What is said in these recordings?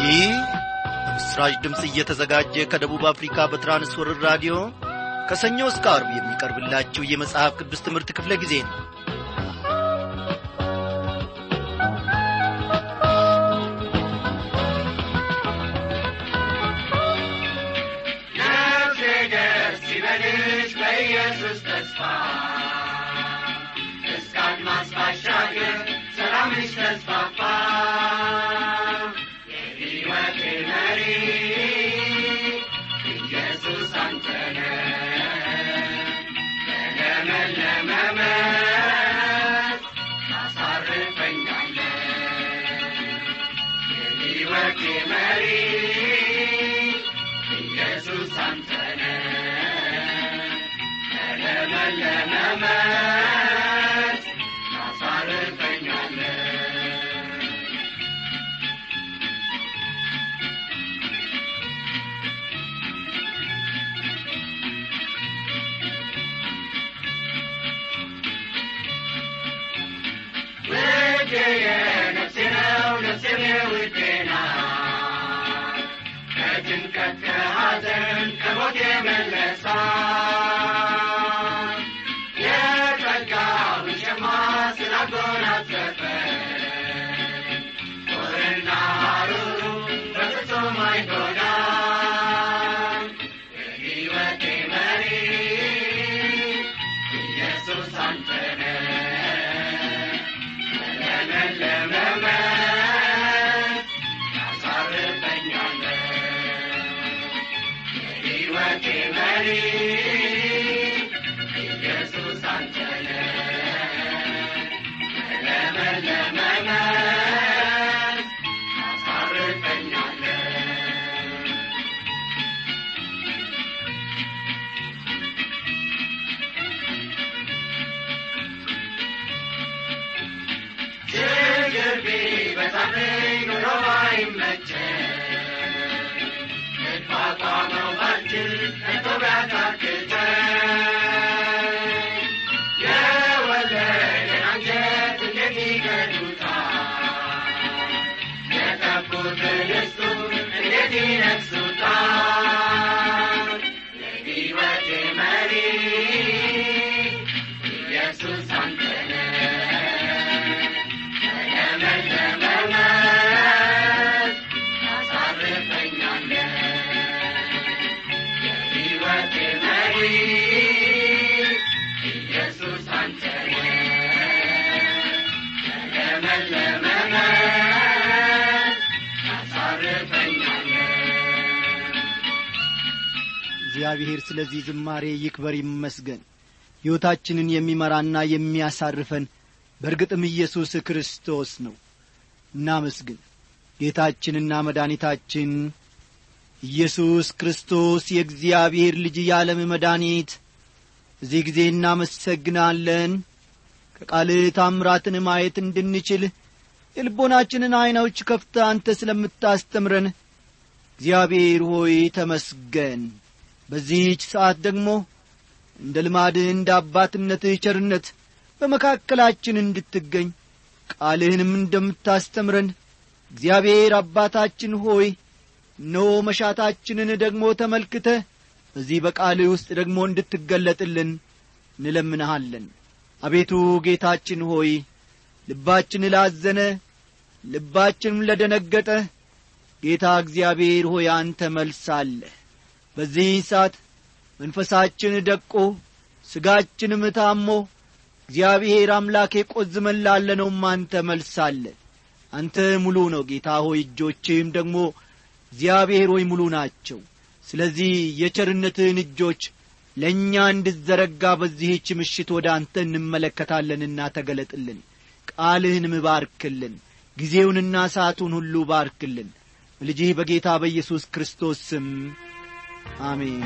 ይህ በምስራች ድምፅ እየተዘጋጀ ከደቡብ አፍሪካ በትራንስወርልድ ራዲዮ ከሰኞ እስከ ዓርብ የሚቀርብላችሁ የመጽሐፍ ቅዱስ ትምህርት ክፍለ ጊዜ ነው። በኢየሱስ ተስፋ እስካት ማስባሻገር ሰላምሽ ተስፋፋ የሕይወቴ መሪ ኢየሱስ አንተ ነህ። በለመለመ መስክ ታሳርፈኛለህ። የሕይወቴ መሪ ኢየሱስ አንተ ነህ። ለመለመት ታሳርፈኛለህ። ውዴ ነፍሴ ነው፣ ነፍሴ ውዴ ናት። ከጭንቀት ከሐዘን ከሞት የመለሳት የጸጋውን ሸማ ስላጎናጸፈ ጦርና ሐሩሩ በፍጹም አይጎዳም። የሕይወቴ መሪ ኢየሱስ አንተ ነህ። በለመለመ መስክ ታሳርፈኛለህ። የሕይወቴ መሪ ኢየሱስ አንተ ነህ። በለመለመ መስክ ታሳርፈኛለህ። ችግር ቢበዛብኝ ኑሮ ባይመቸኝ ልቋቋመው ባልችል ከቶ ቢያታክተኝ የወለደን አንጀት እንዴት ይገድሉታል? የጠፉትን እሱን እንዴት ይነክሱታል? የሕይወቴ መሪ ኢየሱስ አንተ ነህ። በለመለመ መስክ ታሳርፈኛለህ። የሕይወቴ መሪ ኢየሱስ አንተ ነህ። በለመለመ መስክ ታሳርፈኛለህ። እግዚአብሔር ስለዚህ ዝማሬ ይክበር ይመስገን። ሕይወታችንን የሚመራና የሚያሳርፈን በእርግጥም ኢየሱስ ክርስቶስ ነው። እናመስግን። ጌታችንና መድኃኒታችን ኢየሱስ ክርስቶስ የእግዚአብሔር ልጅ የዓለም መድኃኒት እዚህ ጊዜ እናመሰግናለን። ከቃልህ ታምራትን ማየት እንድንችል የልቦናችንን ዐይኖች ከፍተህ አንተ ስለምታስተምረን እግዚአብሔር ሆይ ተመስገን። በዚህች ሰዓት ደግሞ እንደ ልማድህ እንደ አባትነትህ ቸርነት በመካከላችን እንድትገኝ ቃልህንም እንደምታስተምረን እግዚአብሔር አባታችን ሆይ እነሆ መሻታችንን ደግሞ ተመልክተህ በዚህ በቃልህ ውስጥ ደግሞ እንድትገለጥልን እንለምንሃለን። አቤቱ ጌታችን ሆይ ልባችን ላዘነ ልባችንም ለደነገጠ ጌታ እግዚአብሔር ሆይ አንተ መልስ አለህ። በዚህ ሰዓት መንፈሳችን ደቆ ሥጋችንም ታሞ እግዚአብሔር አምላኬ ቆዝመን ላለነውም አንተ መልስ አለህ። አንተ ሙሉ ነው ጌታ ሆይ፣ እጆችህም ደግሞ እግዚአብሔር ሆይ ሙሉ ናቸው። ስለዚህ የቸርነትህን እጆች ለእኛ እንድዘረጋ በዚህች ምሽት ወደ አንተ እንመለከታለንና ተገለጥልን። ቃልህንም ባርክልን፣ ጊዜውንና ሰዓቱን ሁሉ ባርክልን። በልጅህ በጌታ በኢየሱስ ክርስቶስ ስም አሜን።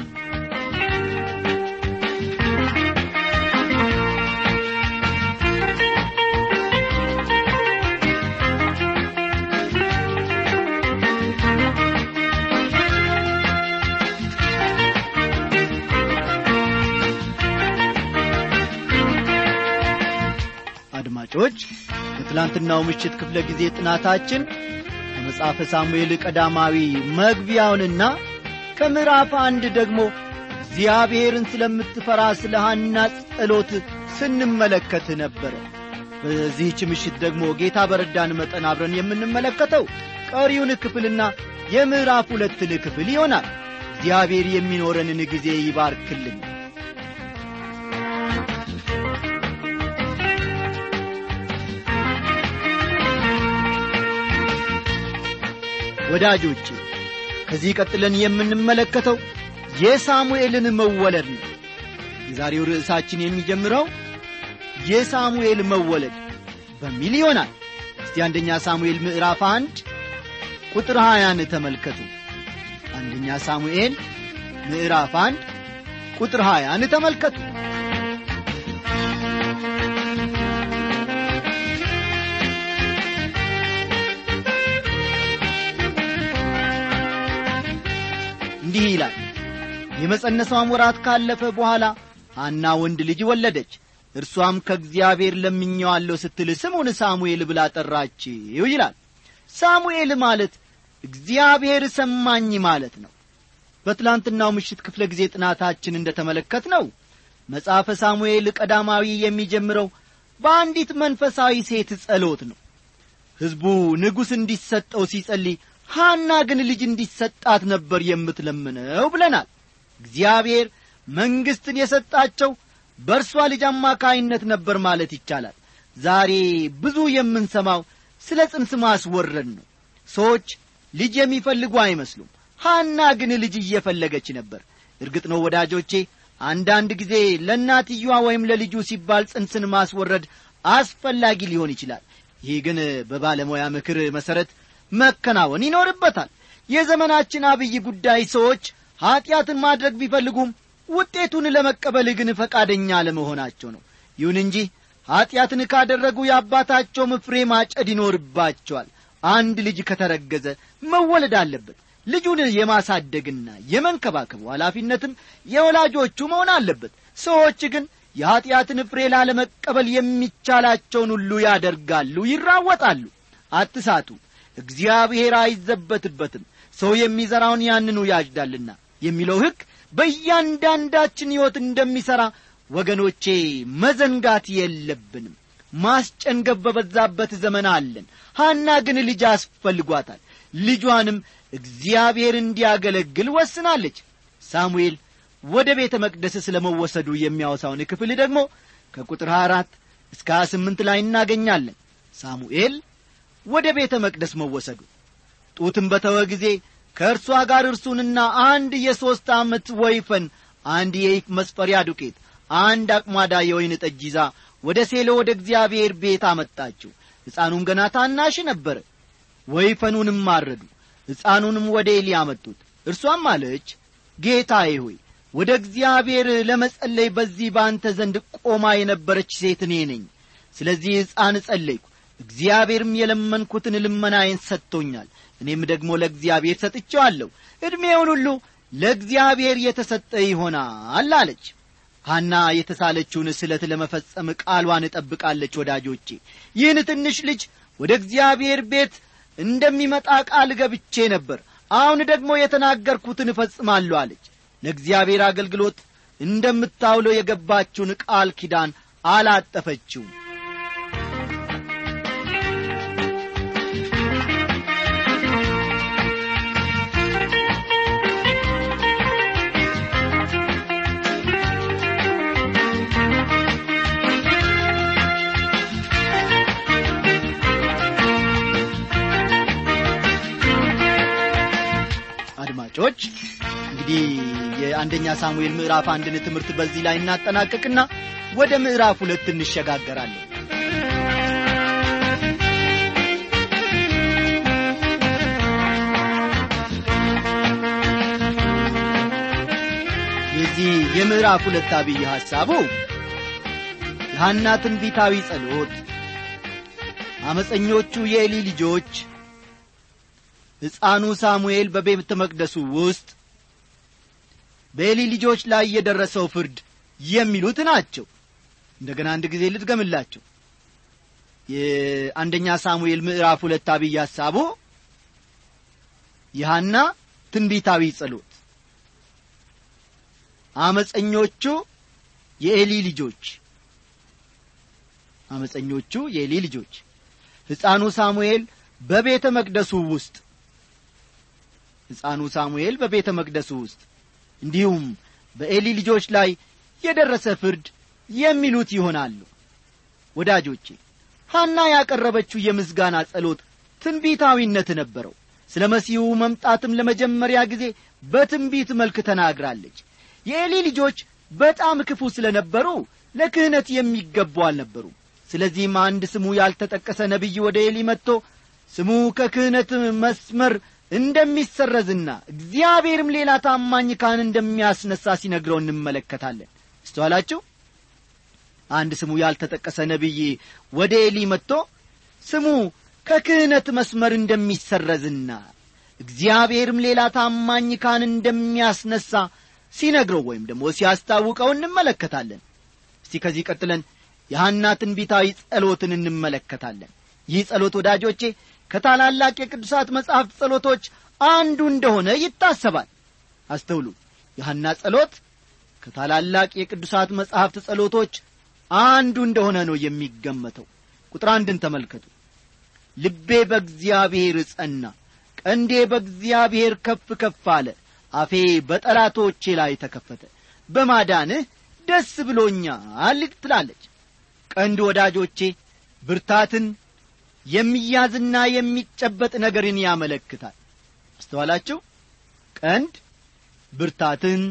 አድማጮች በትላንትናው ምሽት ክፍለ ጊዜ ጥናታችን ከመጽሐፈ ሳሙኤል ቀዳማዊ መግቢያውንና ከምዕራፍ 1 ደግሞ እግዚአብሔርን ስለምትፈራ ስለ ሐና ጸሎት ስንመለከት ነበር። በዚህች ምሽት ደግሞ ጌታ በረዳን መጠን አብረን የምንመለከተው ቀሪውን ክፍልና የምዕራፍ 2 ክፍል ይሆናል። እግዚአብሔር የሚኖረንን ጊዜ ይባርክልን። ወዳጆቼ ከዚህ ቀጥለን የምንመለከተው የሳሙኤልን መወለድ ነው። የዛሬው ርዕሳችን የሚጀምረው የሳሙኤል መወለድ በሚል ይሆናል። እስቲ አንደኛ ሳሙኤል ምዕራፍ 1 ቁጥር 20 ተመልከቱ። አንደኛ ሳሙኤል ምዕራፍ 1 ቁጥር 20 ተመልከቱ። እንዲህ ይላል፣ የመጸነሷም ወራት ካለፈ በኋላ ሐና ወንድ ልጅ ወለደች። እርሷም ከእግዚአብሔር ለምኜዋለሁ ስትል ስሙን ሳሙኤል ብላ ጠራችው ይላል። ሳሙኤል ማለት እግዚአብሔር ሰማኝ ማለት ነው። በትላንትናው ምሽት ክፍለ ጊዜ ጥናታችን እንደተመለከትነው መጽሐፈ ሳሙኤል ቀዳማዊ የሚጀምረው በአንዲት መንፈሳዊ ሴት ጸሎት ነው። ሕዝቡ ንጉሥ እንዲሰጠው ሲጸልይ ሐና ግን ልጅ እንዲሰጣት ነበር የምትለምነው ብለናል። እግዚአብሔር መንግሥትን የሰጣቸው በእርሷ ልጅ አማካይነት ነበር ማለት ይቻላል። ዛሬ ብዙ የምንሰማው ስለ ጽንስ ማስወረድ ነው። ሰዎች ልጅ የሚፈልጉ አይመስሉም። ሐና ግን ልጅ እየፈለገች ነበር። እርግጥ ነው ወዳጆቼ፣ አንዳንድ ጊዜ ለእናትየዋ ወይም ለልጁ ሲባል ጽንስን ማስወረድ አስፈላጊ ሊሆን ይችላል። ይህ ግን በባለሙያ ምክር መሠረት መከናወን ይኖርበታል። የዘመናችን አብይ ጉዳይ ሰዎች ኀጢአትን ማድረግ ቢፈልጉም ውጤቱን ለመቀበል ግን ፈቃደኛ ለመሆናቸው ነው። ይሁን እንጂ ኀጢአትን ካደረጉ የአባታቸውም ፍሬ ማጨድ ይኖርባቸዋል። አንድ ልጅ ከተረገዘ መወለድ አለበት። ልጁን የማሳደግና የመንከባከብ ኃላፊነትም የወላጆቹ መሆን አለበት። ሰዎች ግን የኀጢአትን ፍሬ ላለመቀበል የሚቻላቸውን ሁሉ ያደርጋሉ፣ ይራወጣሉ። አትሳቱ፣ እግዚአብሔር አይዘበትበትም። ሰው የሚዘራውን ያንኑ ያጭዳልና የሚለው ሕግ በእያንዳንዳችን ሕይወት እንደሚሠራ ወገኖቼ መዘንጋት የለብንም። ማስጨንገፍ በበዛበት ዘመን አለን። ሐና ግን ልጅ አስፈልጓታል። ልጇንም እግዚአብሔር እንዲያገለግል ወስናለች። ሳሙኤል ወደ ቤተ መቅደስ ስለ መወሰዱ የሚያወሳውን ክፍል ደግሞ ከቁጥር 4 እስከ 28 ላይ እናገኛለን። ሳሙኤል ወደ ቤተ መቅደስ መወሰዱ። ጡትም በተወ ጊዜ ከእርሷ ጋር እርሱንና አንድ የ3 ዓመት ወይፈን፣ አንድ የኢፍ መስፈሪያ ዱቄት፣ አንድ አቅማዳ የወይን ጠጅ ይዛ ወደ ሴሎ ወደ እግዚአብሔር ቤት አመጣችው። ሕፃኑም ገና ታናሽ ነበረ። ወይፈኑንም አረዱ፣ ሕፃኑንም ወደ ኤሊ አመጡት። እርሷም አለች፣ ጌታዬ ሆይ ወደ እግዚአብሔር ለመጸለይ በዚህ ባንተ ዘንድ ቆማ የነበረች ሴት እኔ ነኝ። ስለዚህ ሕፃን ጸለይኩ፣ እግዚአብሔርም የለመንኩትን ልመናዬን ሰጥቶኛል። እኔም ደግሞ ለእግዚአብሔር ሰጥቼዋለሁ። ዕድሜውን ሁሉ ለእግዚአብሔር የተሰጠ ይሆናል አለች። ሐና የተሳለችውን ስለት ለመፈጸም ቃሏን እጠብቃለች። ወዳጆቼ ይህን ትንሽ ልጅ ወደ እግዚአብሔር ቤት እንደሚመጣ ቃል ገብቼ ነበር፣ አሁን ደግሞ የተናገርኩትን እፈጽማለሁ አለች። ለእግዚአብሔር አገልግሎት እንደምታውለው የገባችውን ቃል ኪዳን አላጠፈችውም። አድማጮች እንግዲህ የአንደኛ ሳሙኤል ምዕራፍ 1ን ትምህርት በዚህ ላይ እናጠናቀቅና ወደ ምዕራፍ 2 እንሸጋገራለን። የዚህ የምዕራፍ 2 አብይ ሐሳቡ የሐና ትንቢታዊ ጸሎት፣ አመፀኞቹ የኤሊ ልጆች፣ ሕፃኑ ሳሙኤል በቤተ መቅደሱ ውስጥ፣ በኤሊ ልጆች ላይ የደረሰው ፍርድ የሚሉት ናቸው። እንደገና አንድ ጊዜ ልድገምላችሁ። የአንደኛ ሳሙኤል ምዕራፍ 2 አብይ ሐሳቡ የሐና ትንቢታዊ ጸሎት። አመፀኞቹ የኤሊ ልጆች ሕፃኑ ሳሙኤል በቤተ መቅደሱ ውስጥ እንዲሁም በኤሊ ልጆች ላይ የደረሰ ፍርድ የሚሉት ይሆናሉ። ወዳጆቼ ሐና ያቀረበችው የምስጋና ጸሎት ትንቢታዊነት ነበረው። ስለ መሲሁ መምጣትም ለመጀመሪያ ጊዜ በትንቢት መልክ ተናግራለች። የኤሊ ልጆች በጣም ክፉ ስለነበሩ ለክህነት የሚገቡ አልነበሩም። ስለዚህም አንድ ስሙ ያልተጠቀሰ ነቢይ ወደ ኤሊ መጥቶ ስሙ ከክህነት መስመር እንደሚሰረዝና እግዚአብሔርም ሌላ ታማኝ ካህን እንደሚያስነሳ ሲነግረው እንመለከታለን። አስተዋላችሁ? አንድ ስሙ ያልተጠቀሰ ነቢይ ወደ ኤሊ መጥቶ ስሙ ከክህነት መስመር እንደሚሰረዝና እግዚአብሔርም ሌላ ታማኝ ካህን እንደሚያስነሳ ሲነግረው ወይም ደግሞ ሲያስታውቀው እንመለከታለን። እስቲ ከዚህ ቀጥለን የሐና ትንቢታዊ ጸሎትን እንመለከታለን። ይህ ጸሎት ወዳጆቼ ከታላላቅ የቅዱሳት መጻሕፍት ጸሎቶች አንዱ እንደሆነ ይታሰባል። አስተውሉ። የሐና ጸሎት ከታላላቅ የቅዱሳት መጻሕፍት ጸሎቶች አንዱ እንደሆነ ነው የሚገመተው። ቁጥር 1ን ተመልከቱ። ልቤ በእግዚአብሔር ጸና፣ ቀንዴ በእግዚአብሔር ከፍ ከፍ አለ፣ አፌ በጠላቶቼ ላይ ተከፈተ፣ በማዳንህ ደስ ብሎኛል ትላለች። ቀንድ ወዳጆቼ ብርታትን፣ የሚያዝና የሚጨበጥ ነገርን ያመለክታል። አስተዋላችሁ? ቀንድ ብርታትን፣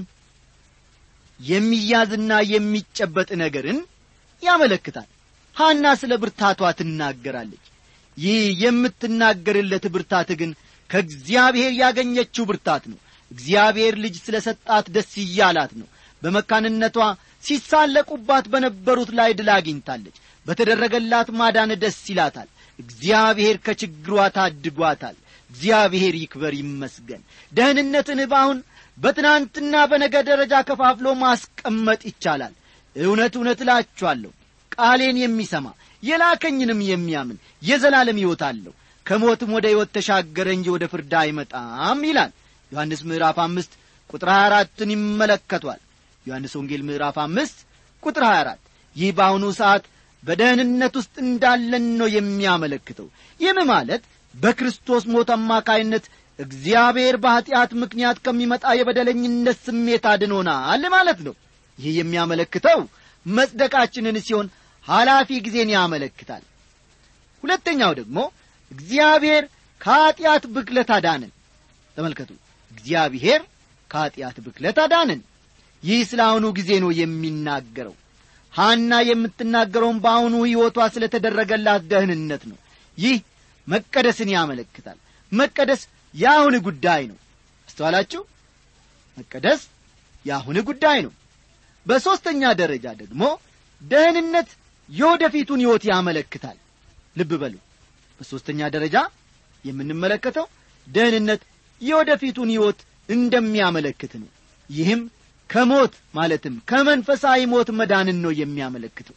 የሚያዝና የሚጨበጥ ነገርን ያመለክታል። ሐና ስለ ብርታቷ ትናገራለች። ይህ የምትናገርለት ብርታት ግን ከእግዚአብሔር ያገኘችው ብርታት ነው። እግዚአብሔር ልጅ ስለ ሰጣት ደስ ይያላት ነው። በመካንነቷ ሲሳለቁባት በነበሩት ላይ ድል አግኝታለች። በተደረገላት ማዳን ደስ ይላታል። እግዚአብሔር ከችግሯ ታድጓታል። እግዚአብሔር ይክበር ይመስገን። ደህንነትን ባሁን በትናንትና በነገ ደረጃ ከፋፍሎ ማስቀመጥ ይቻላል። እውነት እላችኋለሁ ቃሌን የሚሰማ የላከኝንም የሚያምን የዘላለም ሕይወት አለው፣ ከሞትም ወደ ሕይወት ተሻገረ እንጂ ወደ ፍርድ አይመጣም ይላል። ዮሐንስ ምዕራፍ 5 ቁጥር 24ን ይመለከቷል። ዮሐንስ ወንጌል ምዕራፍ 5 ቁጥር 24 ይህ በአሁኑ ሰዓት በደህንነት ውስጥ እንዳለን ነው የሚያመለክተው። ይህም ማለት በክርስቶስ ሞት አማካይነት እግዚአብሔር በኃጢአት ምክንያት ከሚመጣ የበደለኝነት ስሜት አድኖናል ማለት ነው። ይህ የሚያመለክተው መጽደቃችንን ሲሆን ኃላፊ ጊዜን ያመለክታል። ሁለተኛው ደግሞ እግዚአብሔር ከኃጢአት ብክለት አዳነን። ተመልከቱ፣ እግዚአብሔር ከኃጢአት ብክለት አዳነን። ይህ ስለ አሁኑ ጊዜ ነው የሚናገረው። ሐና የምትናገረውን በአሁኑ ሕይወቷ ስለ ተደረገላት ደህንነት ነው። ይህ መቀደስን ያመለክታል። መቀደስ የአሁን ጉዳይ ነው። አስተዋላችሁ? መቀደስ የአሁን ጉዳይ ነው። በሦስተኛ ደረጃ ደግሞ ደህንነት የወደፊቱን ሕይወት ያመለክታል። ልብ በሉ። በሦስተኛ ደረጃ የምንመለከተው ደህንነት የወደፊቱን ሕይወት እንደሚያመለክት ነው። ይህም ከሞት ማለትም ከመንፈሳዊ ሞት መዳንን ነው የሚያመለክተው።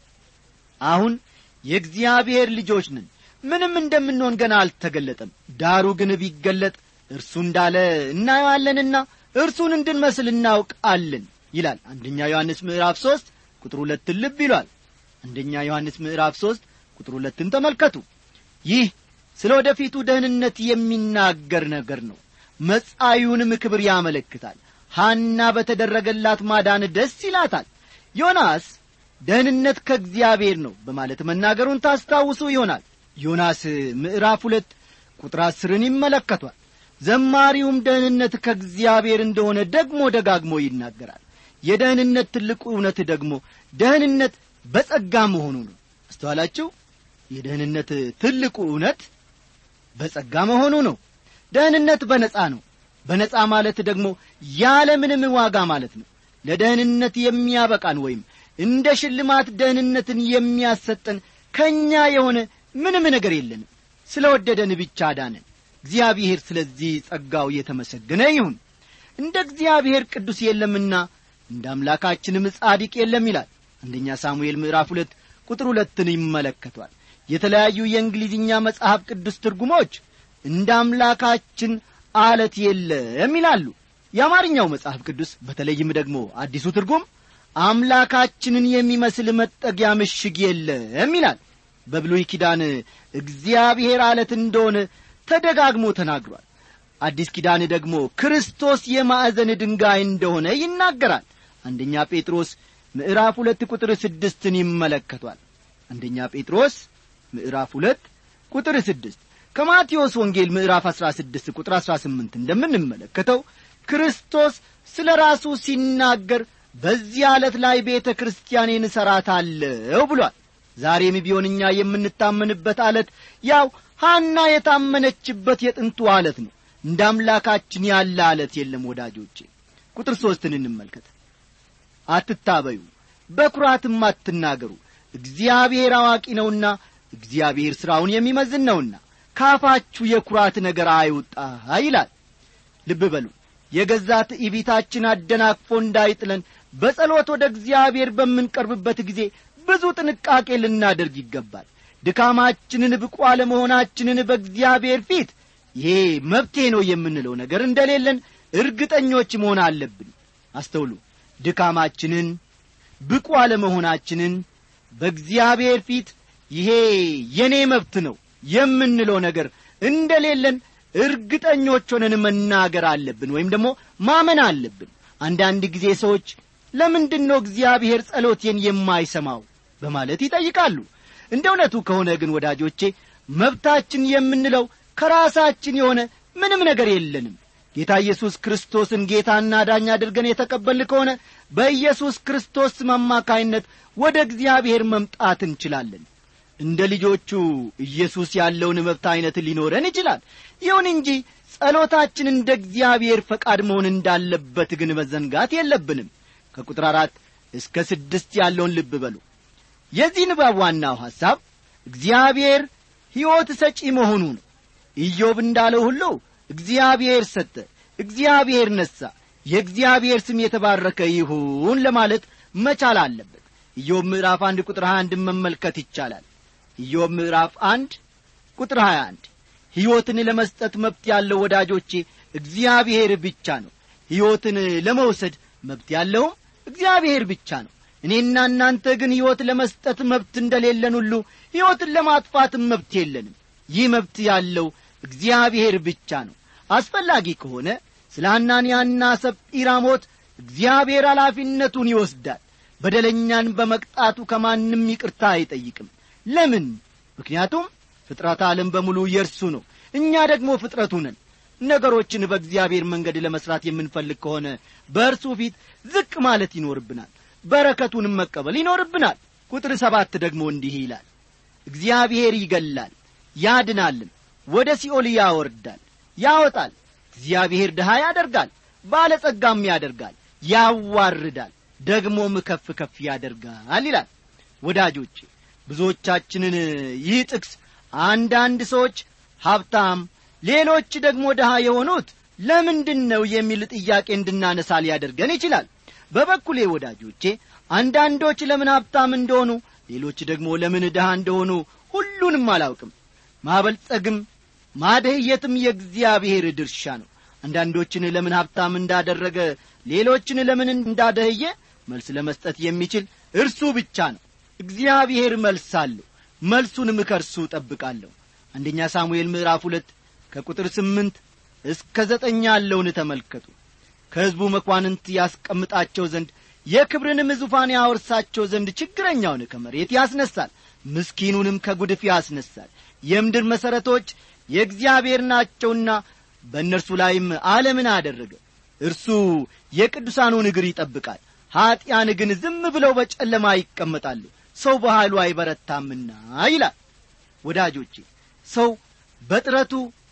አሁን የእግዚአብሔር ልጆች ነን። ምንም እንደምንሆን ገና አልተገለጠም። ዳሩ ግን ቢገለጥ እርሱ እንዳለ እናየዋለንና እርሱን እንድንመስል እናውቃለን ይላል። አንደኛ ዮሐንስ ምዕራፍ 3 ቁጥር 2 ልብ ይሏል። አንደኛ ዮሐንስ ምዕራፍ 3 ቁጥር 2ን ተመልከቱ። ይህ ስለ ወደፊቱ ደህንነት የሚናገር ነገር ነው። መጻዩንም ክብር ያመለክታል። ሐና በተደረገላት ማዳን ደስ ይላታል። ዮናስ ደህንነት ከእግዚአብሔር ነው በማለት መናገሩን ታስታውሱ ይሆናል። ዮናስ ምዕራፍ 2 ቁጥር 10ን ይመለከቷል። ዘማሪውም ደህንነት ከእግዚአብሔር እንደሆነ ደግሞ ደጋግሞ ይናገራል። የደህንነት ትልቁ እውነት ደግሞ ደህንነት በጸጋ መሆኑ ነው። አስተዋላችሁ? የደህንነት ትልቁ እውነት በጸጋ መሆኑ ነው። ደህንነት በነጻ ነው። በነጻ ማለት ደግሞ ያለ ምንም ዋጋ ማለት ነው። ለደህንነት የሚያበቃን ወይም እንደ ሽልማት ደህንነትን የሚያሰጠን ከኛ የሆነ ምንም ነገር የለንም። ስለወደደን ብቻ ዳነን። እግዚአብሔር ስለዚህ ጸጋው የተመሰገነ ይሁን። እንደ እግዚአብሔር ቅዱስ የለምና እንደ አምላካችንም ጻድቅ የለም ይላል። አንደኛ ሳሙኤል ምዕራፍ 2 ቁጥር 2ን ይመለከቷል። የተለያዩ የእንግሊዝኛ መጽሐፍ ቅዱስ ትርጉሞች እንደ አምላካችን አለት የለም ይላሉ። የአማርኛው መጽሐፍ ቅዱስ በተለይም ደግሞ አዲሱ ትርጉም አምላካችንን የሚመስል መጠጊያ ምሽግ የለም ይላል። በብሉይ ኪዳን እግዚአብሔር አለት እንደሆነ ተደጋግሞ ተናግሯል። አዲስ ኪዳን ደግሞ ክርስቶስ የማዕዘን ድንጋይ እንደሆነ ይናገራል። አንደኛ ጴጥሮስ ምዕራፍ 2 ቁጥር 6ን ይመለከቷል። አንደኛ ጴጥሮስ ምዕራፍ 2 ቁጥር 6 ከማቴዎስ ወንጌል ምዕራፍ 16 ቁጥር 18 እንደምንመለከተው ክርስቶስ ስለ ራሱ ሲናገር በዚህ ዓለት ላይ ቤተ ክርስቲያኔን እሠራታለሁ ብሏል። ዛሬም ቢሆን እኛ የምንታመንበት ዓለት ያው ሐና የታመነችበት የጥንቱ ዓለት ነው። እንደ አምላካችን ያለ ዓለት የለም ወዳጆቼ። ቁጥር 3ን እንመልከት። አትታበዩ፣ በኩራትም አትናገሩ፣ እግዚአብሔር አዋቂ ነውና፣ እግዚአብሔር ሥራውን የሚመዝን ነውና ካፋችሁ የኩራት ነገር አይውጣ ይላል። ልብ በሉ፣ የገዛ ትዕቢታችን አደናቅፎ እንዳይጥለን በጸሎት ወደ እግዚአብሔር በምንቀርብበት ጊዜ ብዙ ጥንቃቄ ልናደርግ ይገባል። ድካማችንን ብቁ አለመሆናችንን በእግዚአብሔር ፊት ይሄ መብቴ ነው የምንለው ነገር እንደሌለን እርግጠኞች መሆን አለብን። አስተውሉ፣ ድካማችንን ብቁ አለመሆናችንን በእግዚአብሔር ፊት ይሄ የኔ መብት ነው የምንለው ነገር እንደሌለን እርግጠኞች ሆነን መናገር አለብን ወይም ደግሞ ማመን አለብን። አንዳንድ ጊዜ ሰዎች ለምንድነው እግዚአብሔር ጸሎቴን የማይሰማው በማለት ይጠይቃሉ። እንደ እውነቱ ከሆነ ግን ወዳጆቼ መብታችን የምንለው ከራሳችን የሆነ ምንም ነገር የለንም። ጌታ ኢየሱስ ክርስቶስን ጌታና ዳኛ አድርገን የተቀበልን ከሆነ በኢየሱስ ክርስቶስ አማካይነት ወደ እግዚአብሔር መምጣት እንችላለን። እንደ ልጆቹ ኢየሱስ ያለውን መብት አይነት ሊኖረን ይችላል። ይሁን እንጂ ጸሎታችን እንደ እግዚአብሔር ፈቃድ መሆን እንዳለበት ግን መዘንጋት የለብንም። ከቁጥር 4 እስከ 6 ያለውን ልብ በሉ። የዚህ ንባብ ዋናው ሐሳብ እግዚአብሔር ሕይወት ሰጪ መሆኑ ነው። ኢዮብ እንዳለው ሁሉ እግዚአብሔር ሰጠ፣ እግዚአብሔር ነሣ፣ የእግዚአብሔር ስም የተባረከ ይሁን ለማለት መቻል አለበት። ኢዮብ ምዕራፍ 1 ቁጥር 21 መመልከት ይቻላል። ኢዮብ ምዕራፍ 1 ቁጥር 21 ሕይወትን ለመስጠት መብት ያለው ወዳጆቼ እግዚአብሔር ብቻ ነው። ሕይወትን ለመውሰድ መብት ያለው እግዚአብሔር ብቻ ነው። እኔና እናንተ ግን ሕይወት ለመስጠት መብት እንደሌለን ሁሉ ሕይወትን ለማጥፋትም መብት የለንም። ይህ መብት ያለው እግዚአብሔር ብቻ ነው። አስፈላጊ ከሆነ ስለ ሐናንያና ሰጲራ ሞት እግዚአብሔር ኃላፊነቱን ይወስዳል። በደለኛን በመቅጣቱ ከማንም ይቅርታ አይጠይቅም። ለምን? ምክንያቱም ፍጥረት ዓለም በሙሉ የእርሱ ነው፣ እኛ ደግሞ ፍጥረቱ ነን። ነገሮችን በእግዚአብሔር መንገድ ለመስራት የምንፈልግ ከሆነ በእርሱ ፊት ዝቅ ማለት ይኖርብናል፣ በረከቱንም መቀበል ይኖርብናል። ቁጥር 7 ደግሞ እንዲህ ይላል፣ እግዚአብሔር ይገላል ያድናልም፣ ወደ ሲኦል ያወርዳል ያወጣል። እግዚአብሔር ድሃ ያደርጋል፣ ባለጸጋም ያደርጋል፣ ያዋርዳል፣ ደግሞም ከፍ ከፍ ያደርጋል ይላል። ወዳጆቼ ብዙዎቻችንን ይህ ጥቅስ አንዳንድ ሰዎች ሀብታም ሌሎች ደግሞ ድሃ የሆኑት ለምንድነው የሚል ጥያቄ እንድናነሳ ሊያደርገን ይችላል። በበኩሌ ወዳጆቼ አንዳንዶች ለምን ሀብታም እንደሆኑ ሌሎች ደግሞ ለምን ድሃ እንደሆኑ ሁሉንም አላውቅም። ማበልጸግም ማደህየትም የእግዚአብሔር ድርሻ ነው። አንዳንዶችን ለምን ሀብታም እንዳደረገ ሌሎችን ለምን እንዳደህየ መልስ ለመስጠት የሚችል እርሱ ብቻ ነው። እግዚአብሔር መልስ አለው፣ መልሱንም ከእርሱ እጠብቃለሁ። አንደኛ ሳሙኤል ምዕራፍ 2 ከቁጥር 8 እስከ 9 ያለውን ተመልከቱ። ከሕዝቡ መኳንንት ያስቀምጣቸው ዘንድ የክብርንም ዙፋን ያወርሳቸው ዘንድ ችግረኛውን ከመሬት ያስነሳል፣ ምስኪኑንም ከጉድፍ ያስነሳል። የምድር መሠረቶች የእግዚአብሔር ናቸውና በእነርሱ ላይም ዓለምን አደረገ። እርሱ የቅዱሳኑን እግር ይጠብቃል፣ ኀጢአን ግን ዝም ብለው በጨለማ ይቀመጣሉ፣ ሰው በኃይሉ አይበረታምና ይላል። ወዳጆቼ ሰው በጥረቱ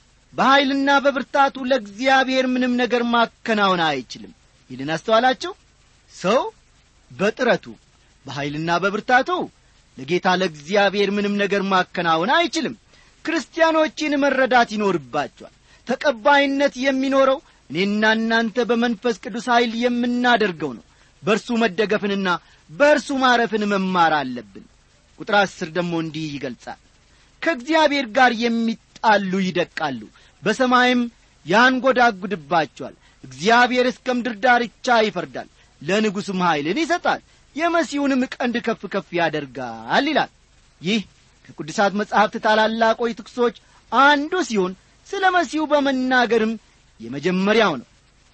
በኃይልና በብርታቱ ለእግዚአብሔር ምንም ነገር ማከናወን አይችልም። ይህን አስተዋላችሁ? ሰው በጥረቱ በኃይልና በብርታቱ ለጌታ ለእግዚአብሔር ምንም ነገር ማከናወን አይችልም። ክርስቲያኖችን መረዳት ይኖርባቸዋል። ተቀባይነት የሚኖረው እኔና እናንተ በመንፈስ ቅዱስ ኃይል የምናደርገው ነው። በእርሱ መደገፍንና በእርሱ ማረፍን መማር አለብን። ቁጥር 10 ደግሞ እንዲህ ይገልጻል፣ ከእግዚአብሔር ጋር የሚጣሉ ይደቃሉ፣ በሰማይም ያንጐዳጕድባቸዋል። እግዚአብሔር እስከ ምድር ዳርቻ ይፈርዳል፣ ለንጉሥም ኃይልን ይሰጣል፣ የመሲሁንም ቀንድ ከፍ ከፍ ያደርጋል ይላል። ይህ ከቅዱሳት መጻሕፍት ታላላቆች ጥቅሶች አንዱ ሲሆን ስለ መሲሁ በመናገርም የመጀመሪያው ነው።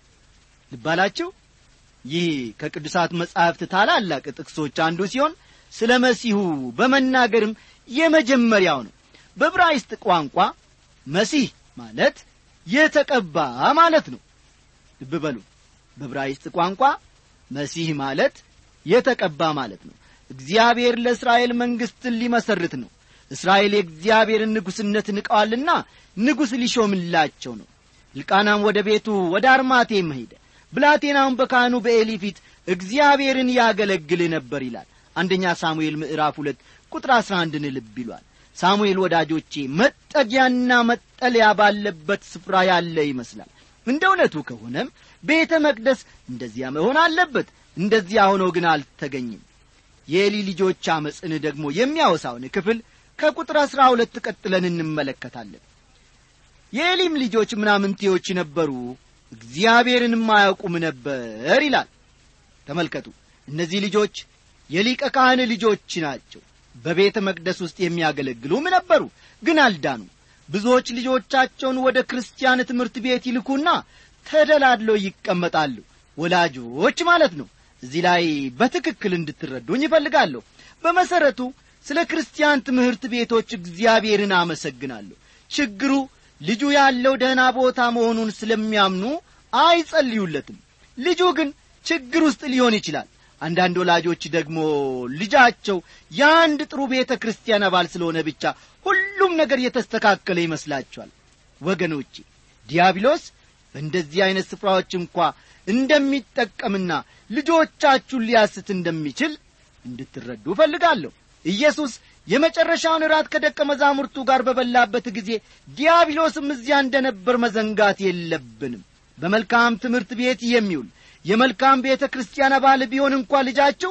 ልባላችሁ፣ ይህ ከቅዱሳት መጻሕፍት ታላላቅ ጥቅሶች አንዱ ሲሆን ስለ መሲሁ በመናገርም የመጀመሪያው ነው። በዕብራይስጥ ቋንቋ መሲህ ማለት የተቀባ ማለት ነው። ልብ በሉ፣ በዕብራይስጥ ቋንቋ መሲህ ማለት የተቀባ ማለት ነው። እግዚአብሔር ለእስራኤል መንግሥትን ሊመሰርት ነው። እስራኤል የእግዚአብሔርን ንጉሥነት ንቀዋልና ንጉሥ ሊሾምላቸው ነው። ሕልቃናም ወደ ቤቱ ወደ አርማቴም ሄደ። ብላቴናውን በካህኑ በኤሊ ፊት እግዚአብሔርን ያገለግል ነበር ይላል። አንደኛ ሳሙኤል ምዕራፍ 2 ቁጥር 11 ልብ ይሏል። ሳሙኤል ወዳጆቼ መጠጊያና መጠለያ ባለበት ስፍራ ያለ ይመስላል። እንደ እውነቱ ከሆነም ቤተ መቅደስ እንደዚያ መሆን አለበት። እንደዚያ ሆኖ ግን አልተገኘም። የኤሊ ልጆች አመፅን ደግሞ የሚያወሳውን ክፍል ከቁጥር 12 ቀጥለን እንመለከታለን። የኤሊም ልጆች ምናምንቴዎች ነበሩ፣ እግዚአብሔርንም አያውቁም ነበር ይላል። ተመልከቱ፣ እነዚህ ልጆች የሊቀ ካህን ልጆች ናቸው። በቤተ መቅደስ ውስጥ የሚያገለግሉም ነበሩ፣ ግን አልዳኑም። ብዙዎች ልጆቻቸውን ወደ ክርስቲያን ትምህርት ቤት ይልኩና ተደላድለው ይቀመጣሉ። ወላጆች ማለት ነው። እዚህ ላይ በትክክል እንድትረዱኝ ይፈልጋለሁ። በመሰረቱ ስለ ክርስቲያን ትምህርት ቤቶች እግዚአብሔርን አመሰግናለሁ። ችግሩ ልጁ ያለው ደህና ቦታ መሆኑን ስለሚያምኑ አይጸልዩለትም። ልጁ ግን ችግር ውስጥ ሊሆን ይችላል። አንዳንድ ወላጆች ደግሞ ልጃቸው የአንድ ጥሩ ቤተ ክርስቲያን አባል ስለሆነ ብቻ ሁሉም ነገር የተስተካከለ ይመስላቸዋል። ወገኖቼ፣ ዲያብሎስ በእንደዚህ አይነት ስፍራዎች እንኳ እንደሚጠቀምና ልጆቻችሁን ሊያስት እንደሚችል እንድትረዱ ፈልጋለሁ። ኢየሱስ የመጨረሻውን ራት ከደቀ መዛሙርቱ ጋር በበላበት ጊዜ ዲያብሎስም እዚያ እንደነበር መዘንጋት የለብንም። በመልካም ትምህርት ቤት የሚውል የመልካም ቤተ ክርስቲያን አባል ቢሆን እንኳ ልጃችሁ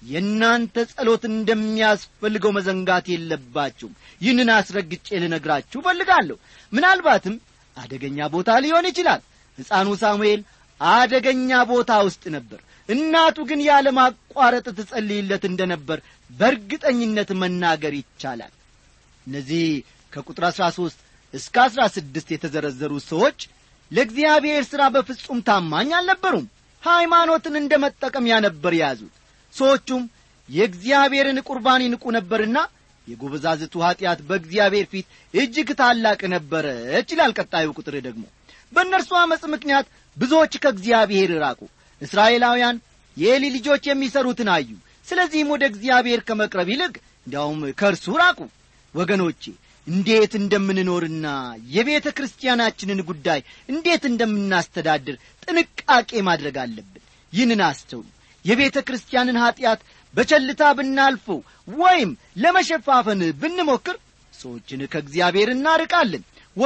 የእናንተ ጸሎት እንደሚያስፈልገው መዘንጋት የለባችሁም። ይህንን አስረግጬ ልነግራችሁ ፈልጋለሁ። ምናልባትም አደገኛ ቦታ ሊሆን ይችላል። ሕፃኑ ሳሙኤል አደገኛ ቦታ ውስጥ ነበር። እናቱ ግን ያለ ማቋረጥ ትጸልይለት እንደነበር በእርግጠኝነት መናገር ይቻላል። እነዚህ ከቁጥር 13 እስከ 16 የተዘረዘሩ ሰዎች ለእግዚአብሔር ሥራ በፍጹም ታማኝ አልነበሩም። ሃይማኖትን እንደ መጠቀሚያ ነበር ያዙት። ሰዎቹም የእግዚአብሔርን ቁርባን ይንቁ ነበርና የጎበዛዝቱ ኃጢአት በእግዚአብሔር ፊት እጅግ ታላቅ ነበረች ይላል። ቀጣዩ ቁጥር ደግሞ በእነርሱ ዓመፅ ምክንያት ብዙዎች ከእግዚአብሔር ራቁ። እስራኤላውያን የኤሊ ልጆች የሚሰሩትን አዩ። ስለዚህም ወደ እግዚአብሔር ከመቅረብ ይልቅ እንዲያውም ከእርሱ ራቁ። ወገኖቼ፣ እንዴት እንደምንኖርና የቤተ ክርስቲያናችንን ጉዳይ እንዴት እንደምናስተዳድር ጥንቃቄ ማድረግ አለብን። ይህንን አስተውሉ። የቤተ ክርስቲያንን ኃጢአት በቸልታ ብናልፈው ወይም ለመሸፋፈን ብንሞክር ሰዎችን ከእግዚአብሔር እናርቃለን።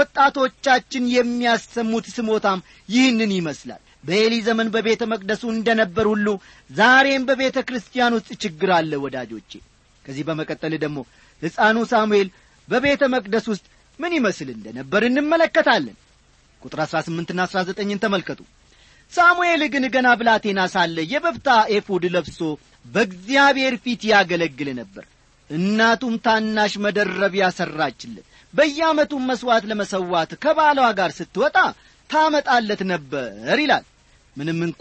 ወጣቶቻችን የሚያሰሙት ስሞታም ይህንን ይመስላል። በኤሊ ዘመን በቤተ መቅደሱ እንደነበር ሁሉ ዛሬም በቤተ ክርስቲያን ውስጥ ችግር አለ ወዳጆቼ። ከዚህ በመቀጠል ደግሞ ሕፃኑ ሳሙኤል በቤተ መቅደስ ውስጥ ምን ይመስል እንደነበር እንመለከታለን። ቁጥር 18ና 19ን ተመልከቱ። ሳሙኤል ግን ገና ብላቴና ሳለ የበፍታ ኤፉድ ለብሶ በእግዚአብሔር ፊት ያገለግል ነበር። እናቱም ታናሽ መደረቢያ ሠራችለት። በየዓመቱም መሥዋዕት ለመሠዋት ከባሏ ጋር ስትወጣ ታመጣለት ነበር ይላል። ምንም እንኳ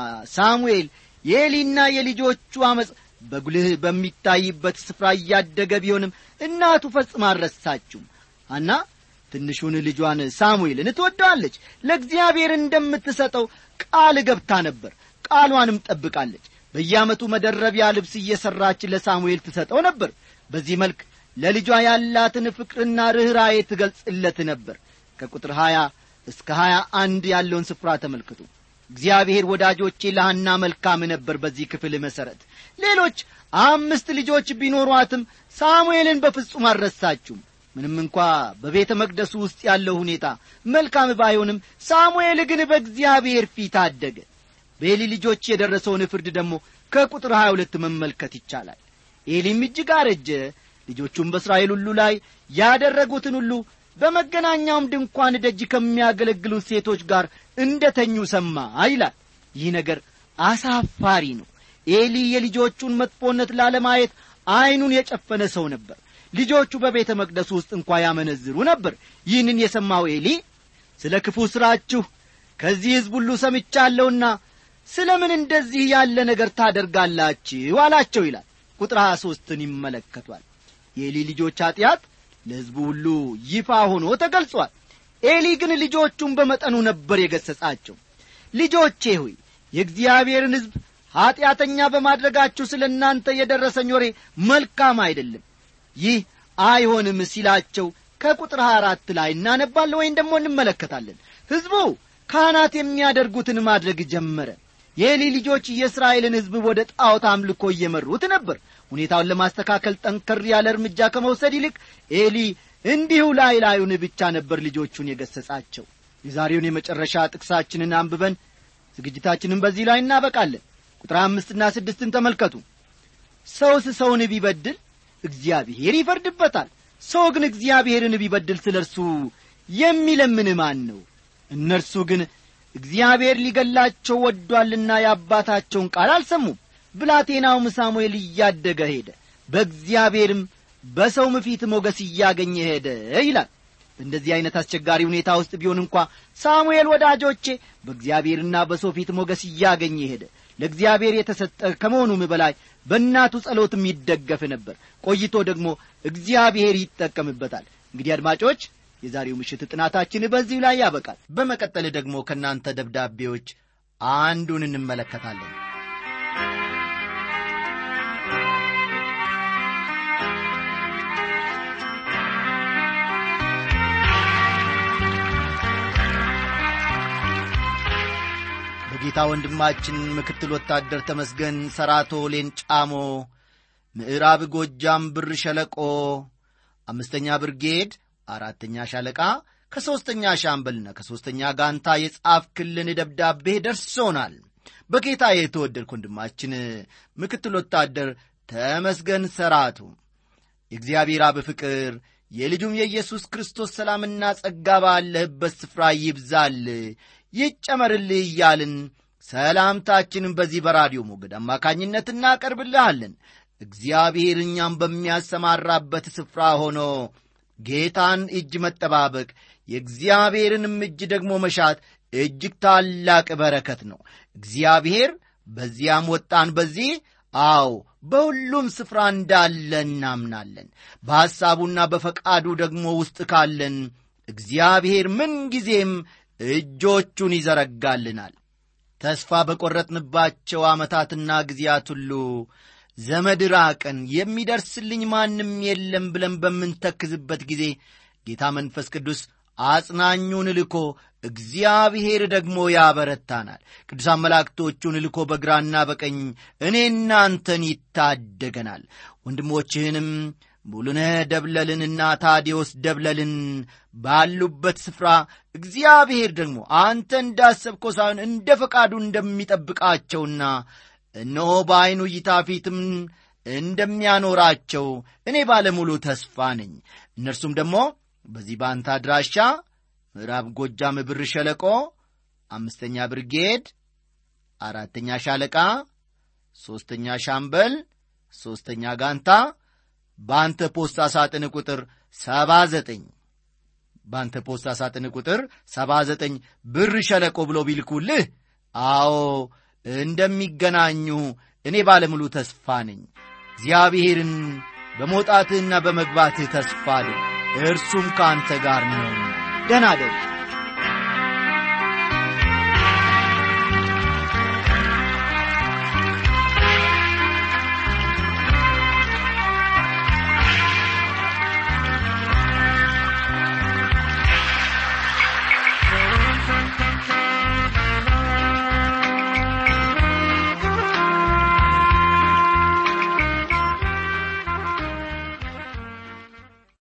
ሳሙኤል የኤሊና የልጆቹ ዓመፅ በጉልህ በሚታይበት ስፍራ እያደገ ቢሆንም እናቱ ፈጽማ አልረሳችውም። ሐና ትንሹን ልጇን ሳሙኤልን ትወደዋለች። ለእግዚአብሔር እንደምትሰጠው ቃል ገብታ ነበር። ቃሏንም ጠብቃለች። በየዓመቱ መደረቢያ ልብስ እየሠራች ለሳሙኤል ትሰጠው ነበር። በዚህ መልክ ለልጇ ያላትን ፍቅርና ርኅራኄ ትገልጽለት ነበር። ከቁጥር 20 እስከ 21 ያለውን ስፍራ ተመልከቱ። እግዚአብሔር ወዳጆቼ ለሐና መልካም ነበር። በዚህ ክፍል መሠረት ሌሎች 5 ልጆች ቢኖሯትም ሳሙኤልን በፍጹም አልረሳችውም። ምንም እንኳ በቤተ መቅደሱ ውስጥ ያለው ሁኔታ መልካም ባይሆንም ሳሙኤል ግን በእግዚአብሔር ፊት አደገ። በኤሊ ልጆች የደረሰውን ፍርድ ደግሞ ከቁጥር 22 መመልከት ይቻላል። ኤሊም እጅግ አረጀ። ልጆቹም በእስራኤል ሁሉ ላይ ያደረጉትን ሁሉ በመገናኛውም ድንኳን ደጅ ከሚያገለግሉ ሴቶች ጋር እንደተኙ ሰማ ይላል። ይህ ነገር አሳፋሪ ነው። ኤሊ የልጆቹን መጥፎነት ላለማየት ዓይኑን የጨፈነ ሰው ነበር። ልጆቹ በቤተ መቅደስ ውስጥ እንኳን ያመነዝሩ ነበር። ይህንን የሰማው ኤሊ ስለ ክፉ ሥራችሁ ከዚህ ሕዝብ ሁሉ ሰምቻለሁና ስለምን እንደዚህ ያለ ነገር ታደርጋላችሁ አላቸው ይላል። ቁጥር 23ን ይመለከቷል። የኤሊ ልጆች ኃጢአት ለሕዝቡ ሁሉ ይፋ ሆኖ ተገልጿል። ኤሊ ግን ልጆቹን በመጠኑ ነበር የገሰጻቸው። ልጆቼ ሆይ የእግዚአብሔርን ሕዝብ ኃጢአተኛ በማድረጋችሁ ስለ እናንተ የደረሰኝ ወሬ መልካም አይደለም፣ ይህ አይሆንም ሲላቸው ከቁጥር 24 ላይ እናነባለን ወይም ደግሞ እንመለከታለን። ሕዝቡ ካህናት የሚያደርጉትን ማድረግ ጀመረ። የኤሊ ልጆች የእስራኤልን ሕዝብ ወደ ጣዖት አምልኮ እየመሩት ነበር። ሁኔታውን ለማስተካከል ጠንከር ያለ እርምጃ ከመውሰድ ይልቅ ኤሊ እንዲሁ ላዩን ብቻ ነበር ልጆቹን የገሰጻቸው። የዛሬውን የመጨረሻ ጥቅሳችንን አንብበን ዝግጅታችንን በዚህ ላይ እናበቃለን። ቁጥር 5ና 6ን ተመልከቱ። ሰውስ ሰውን ቢበድል እግዚአብሔር ይፈርድበታል፣ ሰው ግን እግዚአብሔርን ቢበድል ስለ እርሱ የሚለምን ማን ነው? እነርሱ ግን እግዚአብሔር ሊገላቸው ወዷልና የአባታቸውን ቃል አልሰሙም። ብላቴናውም ሳሙኤል እያደገ ሄደ፣ በእግዚአብሔርም በሰውም ፊት ሞገስ እያገኘ ሄደ ይላል። በእንደዚህ አይነት አስቸጋሪ ሁኔታ ውስጥ ቢሆን እንኳ ሳሙኤል ወዳጆቼ በእግዚአብሔርና በሰው ፊት ሞገስ እያገኘ ሄደ። ለእግዚአብሔር የተሰጠ ከመሆኑም በላይ በእናቱ ጸሎትም ይደገፍ ነበር። ቆይቶ ደግሞ እግዚአብሔር ይጠቀምበታል። እንግዲህ አድማጮች የዛሬው ምሽት ጥናታችን በዚህ ላይ ያበቃል። በመቀጠል ደግሞ ከናንተ ደብዳቤዎች አንዱን እንመለከታለን። በጌታ ወንድማችን ምክትል ወታደር ተመስገን ሰራቶ ሌንጫሞ ምዕራብ ጎጃም ብር ሸለቆ 5ኛ ብርጌድ 4ኛ ሻለቃ ከ3ኛ ሻምበልና ከ3ኛ ጋንታ የጻፍክልን ደብዳቤ ደርሶናል። በጌታ የተወደድክ ወንድማችን ምክትል ወታደር ተመስገን ሰራቶ የእግዚአብሔር አብ ፍቅር የልጁም የኢየሱስ ክርስቶስ ሰላምና ጸጋ ባለህበት ስፍራ ይብዛል ይጨመርልህ እያልን ሰላምታችንን በዚህ በራዲዮ ሞገድ አማካኝነት እናቀርብልሃለን። እግዚአብሔር እኛም በሚያሰማራበት ስፍራ ሆኖ ጌታን እጅ መጠባበቅ የእግዚአብሔርንም እጅ ደግሞ መሻት እጅግ ታላቅ በረከት ነው። እግዚአብሔር በዚያም ወጣን በዚህ በሁሉም ስፍራ እንዳለ እናምናለን። በሐሳቡና በፈቃዱ ደግሞ ውስጥ ካለን እግዚአብሔር ምንጊዜም እጆቹን ይዘረጋልናል። ተስፋ በቆረጥንባቸው ዓመታትና ጊዜያት ሁሉ ዘመድ ራቀን የሚደርስልኝ ማንም የለም ብለን በምንተክዝበት ጊዜ ጌታ መንፈስ ቅዱስ አጽናኙን ልኮ እግዚአብሔር ደግሞ ያበረታናል። ቅዱሳን መላእክቶቹን ልኮ በግራና በቀኝ እኔና አንተን ይታደገናል። ወንድሞችህንም ሙሉነህ ደብለልንና ታዲዮስ ደብለልን ባሉበት ስፍራ እግዚአብሔር ደግሞ አንተ እንዳሰብከው ሳይሆን እንደ ፈቃዱ እንደሚጠብቃቸውና እነሆ በዓይኑ እይታ ፊትም እንደሚያኖራቸው እኔ ባለሙሉ ተስፋ ነኝ። እነርሱም ደግሞ በዚህ ባንታ አድራሻ ምዕራብ ጎጃም ብር ሸለቆ 5ኛ ብርጌድ 4ኛ ሻለቃ 3ኛ ሻምበል 3ኛ ጋንታ ባንተ ፖስታ ሳጥን ቁጥር 79 ባንተ ፖስታ ሳጥን ቁጥር 79 ብር ሸለቆ ብሎ ቢልኩልህ እንደሚገናኙ እኔ ባለሙሉ ተስፋ ነኝ። እግዚአብሔርን በመውጣትህና በመግባትህ ተስፋ አድርግ፣ እርሱም ካንተ ጋር ነው። ደህና እደር።